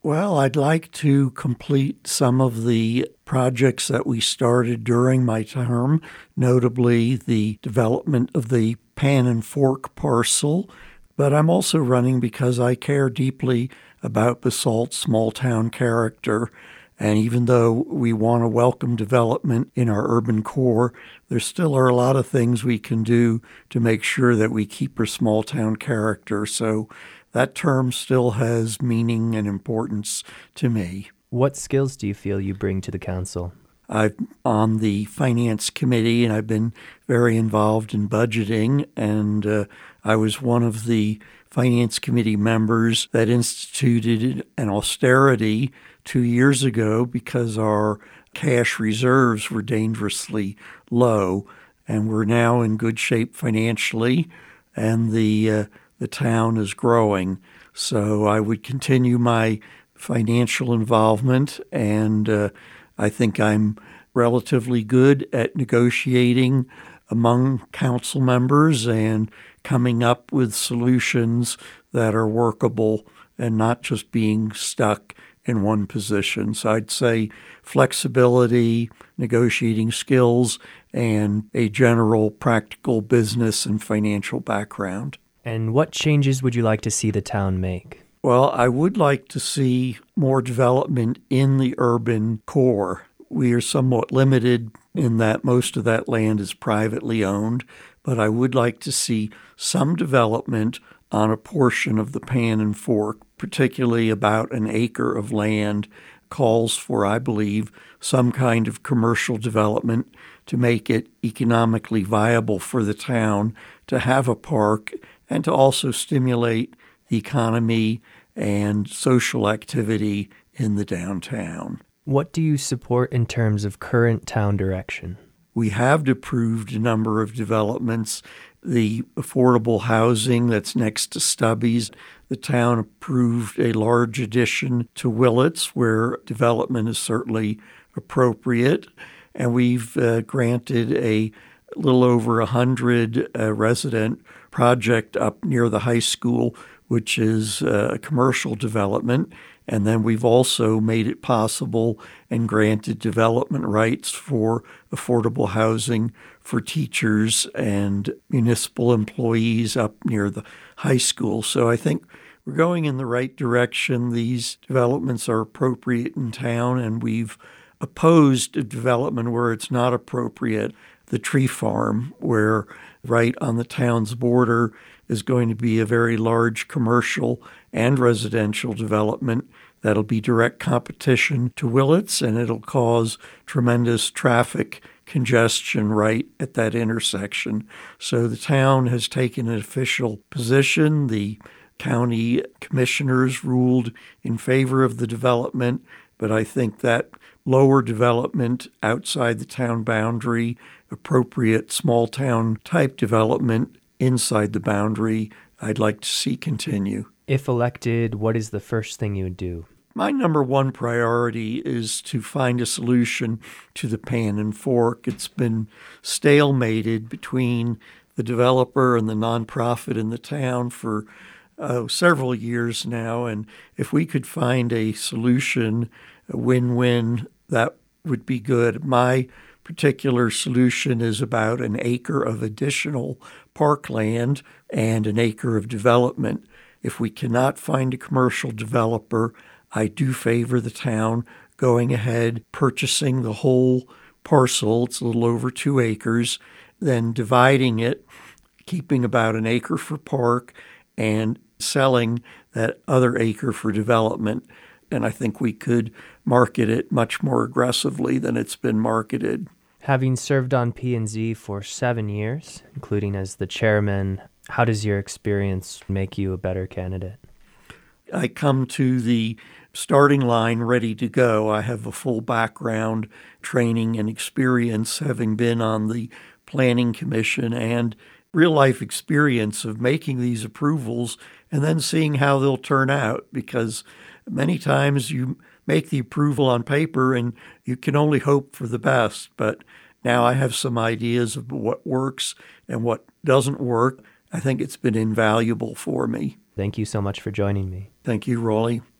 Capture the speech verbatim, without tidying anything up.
Well, I'd like to complete some of the projects that we started during my term, notably the development of the Pan and Fork parcel, but I'm also running because I care deeply about Basalt's small-town character. And even though we want to welcome development in our urban core, there still are a lot of things we can do to make sure that we keep our small-town character. So that term still has meaning and importance to me. What skills do you feel you bring to the council? I'm on the finance committee, and I've been very involved in budgeting, and uh, I was one of the finance committee members that instituted an austerity two years ago because our cash reserves were dangerously low, and we're now in good shape financially, and the uh, the town is growing. So I would continue my financial involvement, and uh, I think I'm relatively good at negotiating among council members and coming up with solutions that are workable and not just being stuck in one position. So I'd say flexibility, negotiating skills, and a general practical business and financial background. And what changes would you like to see the town make? Well, I would like to see more development in the urban core. We are somewhat limited in that most of that land is privately owned, but I would like to see some development on a portion of the Pan and Fork, particularly about an acre of land, calls for, I believe, some kind of commercial development to make it economically viable for the town to have a park and to also stimulate the economy and social activity in the downtown. What do you support in terms of current town direction? We have approved a number of developments. The affordable housing that's next to Stubby's, the town approved a large addition to Willits where development is certainly appropriate. And we've uh, granted a little over one hundred uh, resident project up near the high school, which is uh, a commercial development. And then we've also made it possible and granted development rights for affordable housing for teachers and municipal employees up near the high school. So I think we're going in the right direction. These developments are appropriate in town, and we've opposed a development where it's not appropriate. The tree farm, where right on the town's border is going to be a very large commercial and residential development that'll be direct competition to Willits, and it'll cause tremendous traffic congestion right at that intersection. So the town has taken an official position. The county commissioners ruled in favor of the development, but I think that lower development outside the town boundary, appropriate small town type development inside the boundary, I'd like to see continue. If elected, what is the first thing you would do? My number one priority is to find a solution to the Pan and Fork. It's been stalemated between the developer and the nonprofit in the town for uh, several years now, and if we could find a solution, a win-win, that would be good. My particular solution is about an acre of additional parkland and an acre of development. If we cannot find a commercial developer, I do favor the town going ahead, purchasing the whole parcel. It's a little over two acres, then dividing it, keeping about an acre for park, and selling that other acre for development. And I think we could market it much more aggressively than it's been marketed. Having served on P and Z for seven years, including as the chairman, how does your experience make you a better candidate? I come to the starting line ready to go. I have a full background, training, and experience, having been on the Planning Commission and real-life experience of making these approvals and then seeing how they'll turn out, because many times you make the approval on paper and you can only hope for the best. But now I have some ideas of what works and what doesn't work. I think it's been invaluable for me. Thank you so much for joining me. Thank you, Rolly.